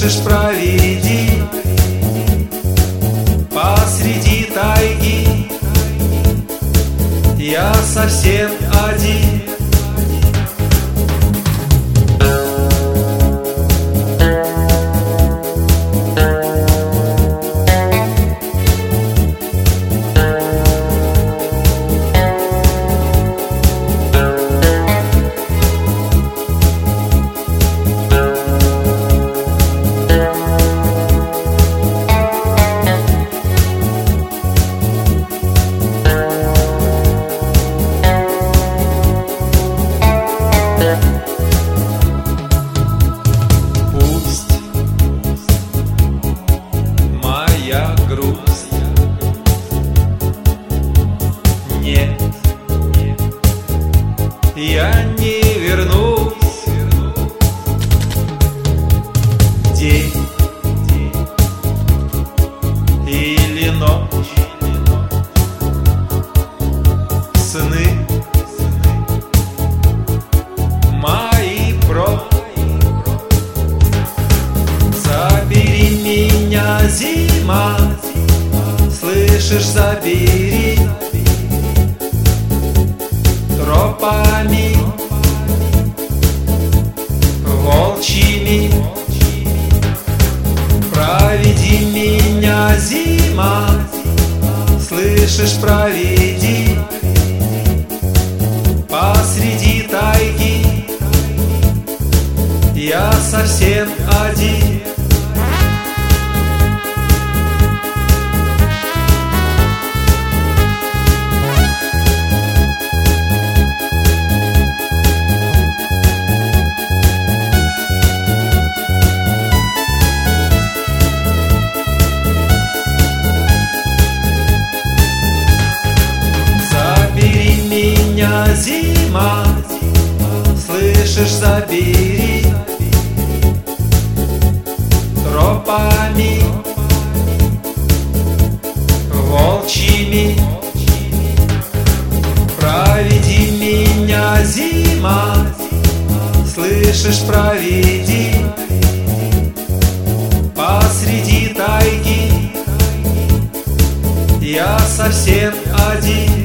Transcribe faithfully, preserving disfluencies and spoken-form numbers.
Слышишь, проведи посреди тайги. Я совсем один. Пусть моя грусть нет, я не вернусь. День или ночь, сны мои прочь. Забери меня, зима, слышишь, забери тропами волчьими. Проведи меня, зима, слышишь, проведи посреди тайги. Я совсем один. Забери меня, зима, слышишь, забери тропами волчьими. Проведи меня, зима, слышишь, проведи посреди тайги. Я совсем один.